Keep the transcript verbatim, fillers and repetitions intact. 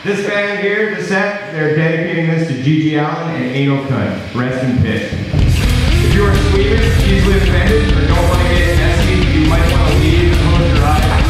This band here, the set, they're dedicating this to Gigi Allen and Anal Cunt. Rest in piss. If you are squeamish, easily offended, or don't want to get messy, you might want to leave and close your eyes.